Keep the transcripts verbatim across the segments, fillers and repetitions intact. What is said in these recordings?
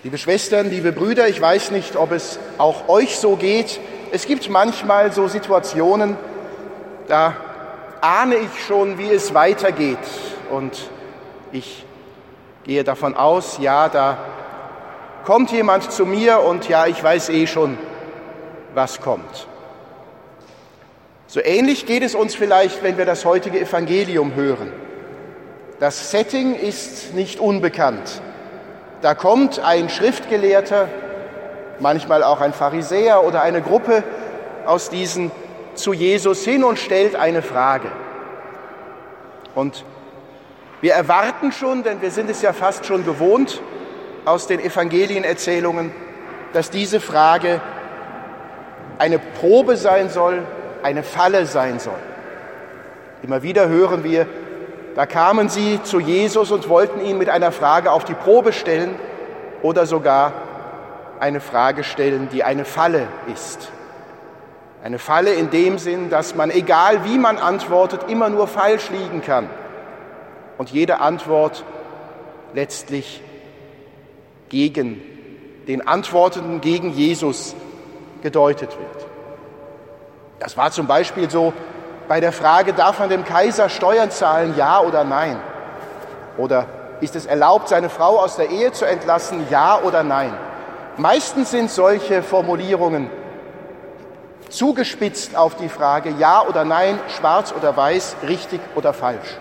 Liebe Schwestern, liebe Brüder, ich weiß nicht, ob es auch euch so geht. Es gibt manchmal so Situationen, da ahne ich schon, wie es weitergeht. Und ich gehe davon aus, ja, da kommt jemand zu mir und ja, ich weiß eh schon, was kommt. So ähnlich geht es uns vielleicht, wenn wir das heutige Evangelium hören. Das Setting ist nicht unbekannt. Da kommt ein Schriftgelehrter, manchmal auch ein Pharisäer oder eine Gruppe aus diesen zu Jesus hin und stellt eine Frage. Und wir erwarten schon, denn wir sind es ja fast schon gewohnt aus den Evangelienerzählungen, dass diese Frage eine Probe sein soll, eine Falle sein soll. Immer wieder hören wir, da kamen sie zu Jesus und wollten ihn mit einer Frage auf die Probe stellen oder sogar eine Frage stellen, die eine Falle ist. Eine Falle in dem Sinn, dass man, egal wie man antwortet, immer nur falsch liegen kann und jede Antwort letztlich gegen den Antwortenden, gegen Jesus gedeutet wird. Das war zum Beispiel so bei der Frage, darf man dem Kaiser Steuern zahlen, ja oder nein? Oder ist es erlaubt, seine Frau aus der Ehe zu entlassen, ja oder nein? Meistens sind solche Formulierungen zugespitzt auf die Frage, ja oder nein, schwarz oder weiß, richtig oder falsch.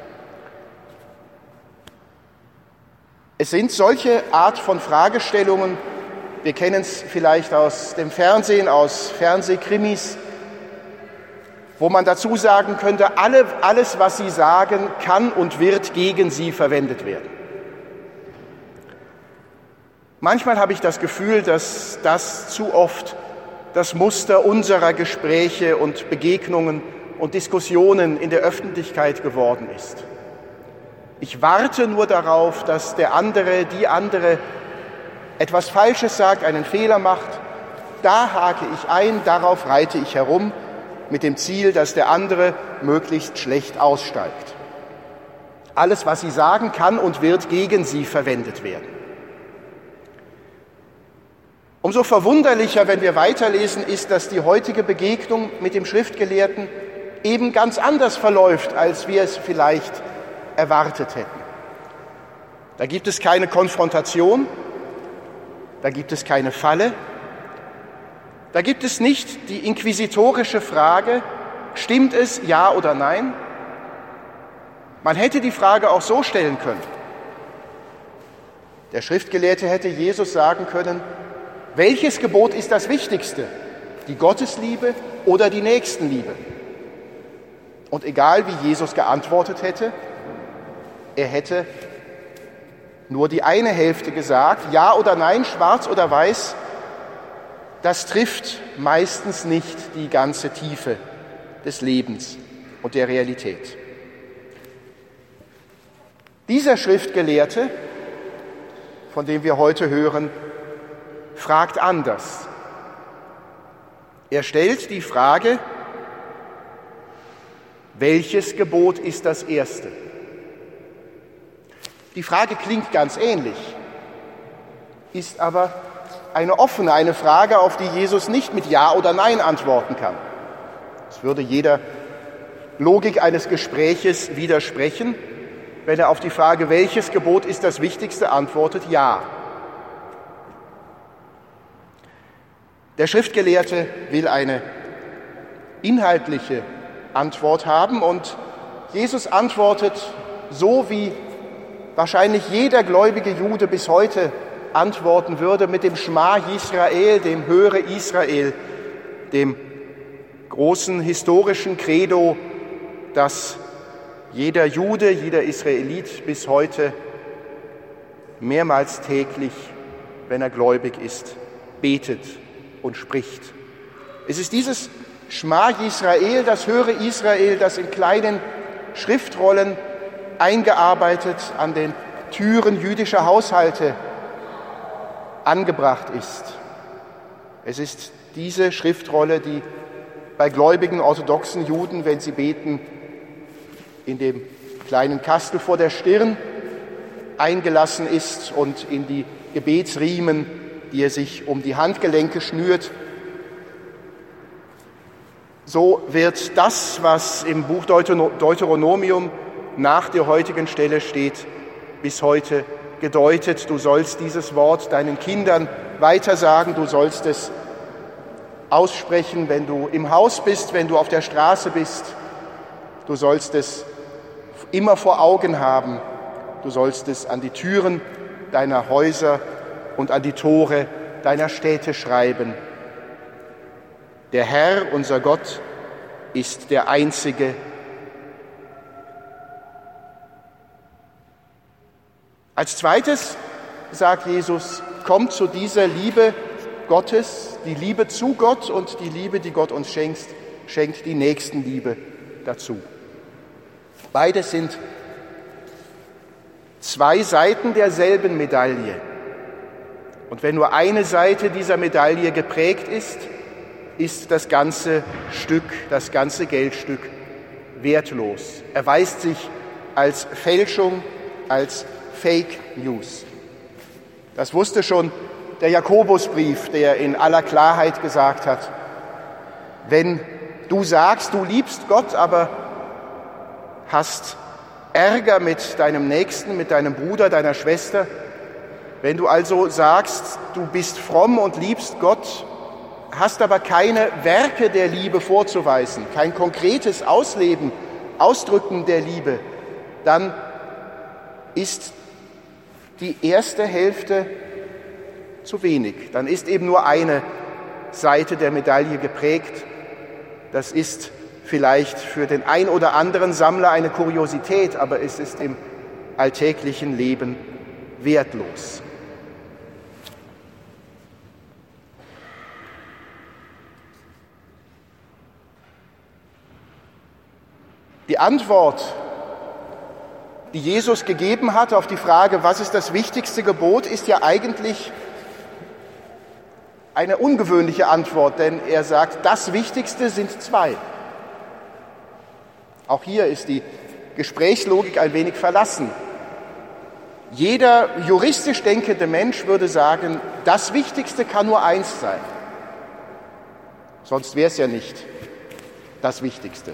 Es sind solche Art von Fragestellungen, wir kennen es vielleicht aus dem Fernsehen, aus Fernsehkrimis, wo man dazu sagen könnte, alle, alles, was Sie sagen, kann und wird gegen Sie verwendet werden. Manchmal habe ich das Gefühl, dass das zu oft das Muster unserer Gespräche und Begegnungen und Diskussionen in der Öffentlichkeit geworden ist. Ich warte nur darauf, dass der andere, die andere etwas Falsches sagt, einen Fehler macht. Da hake ich ein, darauf reite ich herum, mit dem Ziel, dass der andere möglichst schlecht aussteigt. Alles, was Sie sagen, kann und wird gegen Sie verwendet werden. Umso verwunderlicher, wenn wir weiterlesen, ist, dass die heutige Begegnung mit dem Schriftgelehrten eben ganz anders verläuft, als wir es vielleicht erwartet hätten. Da gibt es keine Konfrontation, da gibt es keine Falle, da gibt es nicht die inquisitorische Frage, stimmt es, ja oder nein? Man hätte die Frage auch so stellen können. Der Schriftgelehrte hätte Jesus sagen können, welches Gebot ist das Wichtigste? Die Gottesliebe oder die Nächstenliebe? Und egal wie Jesus geantwortet hätte, er hätte nur die eine Hälfte gesagt, ja oder nein, schwarz oder weiß, das trifft meistens nicht die ganze Tiefe des Lebens und der Realität. Dieser Schriftgelehrte, von dem wir heute hören, fragt anders. Er stellt die Frage, welches Gebot ist das erste? Die Frage klingt ganz ähnlich, ist aber eine offene, eine Frage, auf die Jesus nicht mit Ja oder Nein antworten kann. Es würde jeder Logik eines Gespräches widersprechen, wenn er auf die Frage, welches Gebot ist das Wichtigste, antwortet Ja. Der Schriftgelehrte will eine inhaltliche Antwort haben und Jesus antwortet so, wie wahrscheinlich jeder gläubige Jude bis heute antworten würde, mit dem Schma Yisrael, dem Höre Israel, dem großen historischen Credo, das jeder Jude, jeder Israelit bis heute mehrmals täglich, wenn er gläubig ist, betet und spricht. Es ist dieses Schma Yisrael, das Höre Israel, das in kleinen Schriftrollen eingearbeitet an den Türen jüdischer Haushalte angebracht ist. Es ist diese Schriftrolle, die bei gläubigen orthodoxen Juden, wenn sie beten, in dem kleinen Kastel vor der Stirn eingelassen ist und in die Gebetsriemen, die er sich um die Handgelenke schnürt. So wird das, was im Buch Deuteronomium nach der heutigen Stelle steht, bis heute gedeutet. Du sollst dieses Wort deinen Kindern weitersagen, du sollst es aussprechen, wenn du im Haus bist, wenn du auf der Straße bist. Du sollst es immer vor Augen haben. Du sollst es an die Türen deiner Häuser und an die Tore deiner Städte schreiben. Der Herr, unser Gott, ist der Einzige. Als zweites sagt Jesus, kommt zu dieser Liebe Gottes, die Liebe zu Gott und die Liebe, die Gott uns schenkt, schenkt die Nächstenliebe dazu. Beides sind zwei Seiten derselben Medaille. Und wenn nur eine Seite dieser Medaille geprägt ist, ist das ganze Stück, das ganze Geldstück wertlos. Erweist sich als Fälschung, als Fake News. Das wusste schon der Jakobusbrief, der in aller Klarheit gesagt hat, wenn du sagst, du liebst Gott, aber hast Ärger mit deinem Nächsten, mit deinem Bruder, deiner Schwester, wenn du also sagst, du bist fromm und liebst Gott, hast aber keine Werke der Liebe vorzuweisen, kein konkretes Ausleben, Ausdrücken der Liebe, dann ist die erste Hälfte zu wenig. Dann ist eben nur eine Seite der Medaille geprägt. Das ist vielleicht für den ein oder anderen Sammler eine Kuriosität, aber es ist im alltäglichen Leben wertlos. Die Antwort, die Jesus gegeben hat auf die Frage, was ist das wichtigste Gebot, ist ja eigentlich eine ungewöhnliche Antwort, denn er sagt, das Wichtigste sind zwei. Auch hier ist die Gesprächslogik ein wenig verlassen. Jeder juristisch denkende Mensch würde sagen, das Wichtigste kann nur eins sein. Sonst wäre es ja nicht das Wichtigste.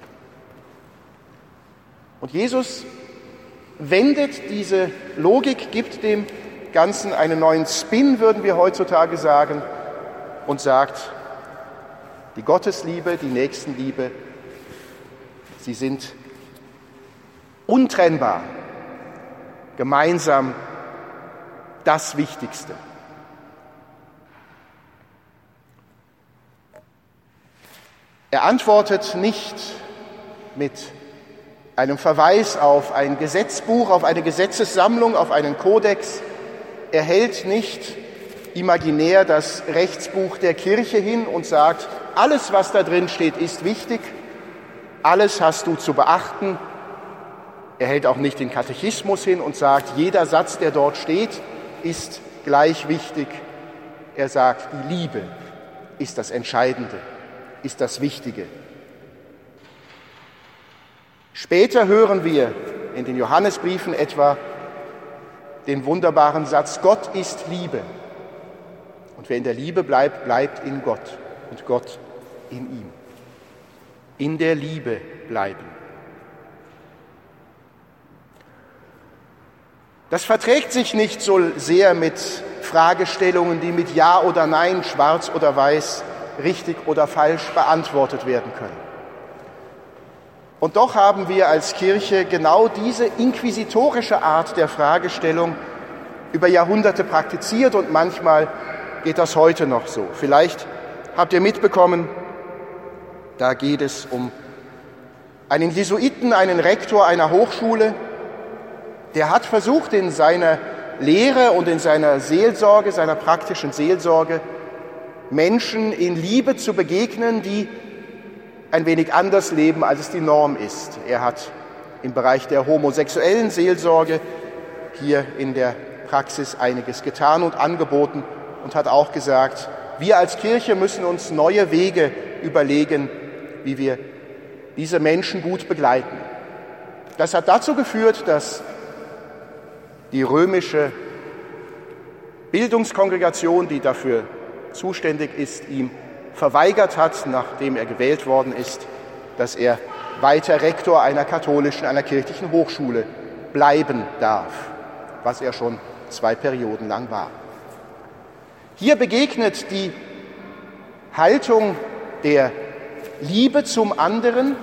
Und Jesus wendet diese Logik, gibt dem Ganzen einen neuen Spin, würden wir heutzutage sagen, und sagt, die Gottesliebe, die Nächstenliebe, sie sind untrennbar, gemeinsam das Wichtigste. Er antwortet nicht mit einem Verweis auf ein Gesetzbuch, auf eine Gesetzessammlung, auf einen Kodex. Er hält nicht imaginär das Rechtsbuch der Kirche hin und sagt, alles, was da drin steht, ist wichtig, alles hast du zu beachten. Er hält auch nicht den Katechismus hin und sagt, jeder Satz, der dort steht, ist gleich wichtig. Er sagt, die Liebe ist das Entscheidende, ist das Wichtige. Später hören wir in den Johannesbriefen etwa den wunderbaren Satz, Gott ist Liebe. Und wer in der Liebe bleibt, bleibt in Gott und Gott in ihm. In der Liebe bleiben. Das verträgt sich nicht so sehr mit Fragestellungen, die mit Ja oder Nein, schwarz oder weiß, richtig oder falsch beantwortet werden können. Und doch haben wir als Kirche genau diese inquisitorische Art der Fragestellung über Jahrhunderte praktiziert und manchmal geht das heute noch so. Vielleicht habt ihr mitbekommen, da geht es um einen Jesuiten, einen Rektor einer Hochschule, der hat versucht, in seiner Lehre und in seiner Seelsorge, seiner praktischen Seelsorge, Menschen in Liebe zu begegnen, die ein wenig anders leben, als es die Norm ist. Er hat im Bereich der homosexuellen Seelsorge hier in der Praxis einiges getan und angeboten und hat auch gesagt, wir als Kirche müssen uns neue Wege überlegen, wie wir diese Menschen gut begleiten. Das hat dazu geführt, dass die römische Bildungskongregation, die dafür zuständig ist, ihm verweigert hat, nachdem er gewählt worden ist, dass er weiter Rektor einer katholischen, einer kirchlichen Hochschule bleiben darf, was er schon zwei Perioden lang war. Hier begegnet die Haltung der Liebe zum anderen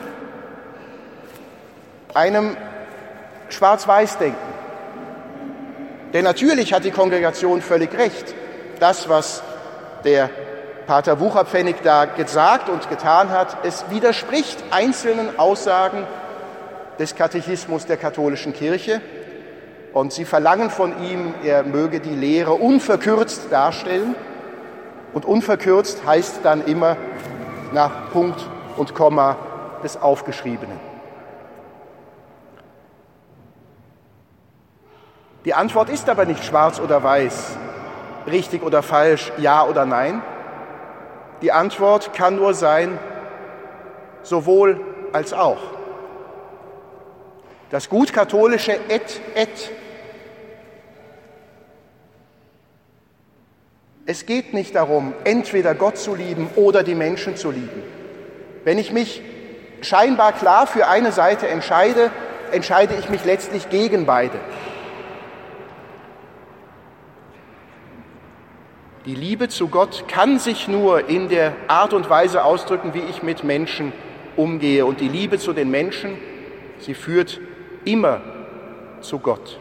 einem Schwarz-Weiß-Denken. Denn natürlich hat die Kongregation völlig recht. Das, was der Pater Wucherpfennig da gesagt und getan hat, es widerspricht einzelnen Aussagen des Katechismus der katholischen Kirche. Und sie verlangen von ihm, er möge die Lehre unverkürzt darstellen. Und unverkürzt heißt dann immer nach Punkt und Komma des Aufgeschriebenen. Die Antwort ist aber nicht schwarz oder weiß, richtig oder falsch, ja oder nein. Die Antwort kann nur sein, sowohl als auch. Das gut katholische et, et. Es geht nicht darum, entweder Gott zu lieben oder die Menschen zu lieben. Wenn ich mich scheinbar klar für eine Seite entscheide, entscheide ich mich letztlich gegen beide. Die Liebe zu Gott kann sich nur in der Art und Weise ausdrücken, wie ich mit Menschen umgehe. Und die Liebe zu den Menschen, sie führt immer zu Gott.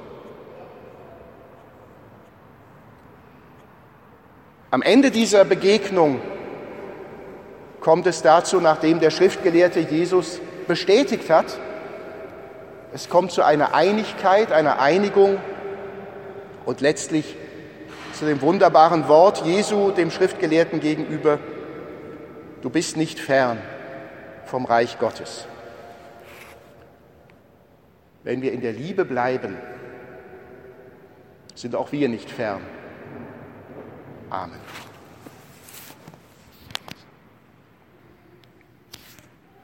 Am Ende dieser Begegnung kommt es dazu, nachdem der Schriftgelehrte Jesus bestätigt hat, es kommt zu einer Einigkeit, einer Einigung und letztlich zu dem wunderbaren Wort Jesu dem Schriftgelehrten gegenüber: Du bist nicht fern vom Reich Gottes. Wenn wir in der Liebe bleiben, sind auch wir nicht fern. Amen.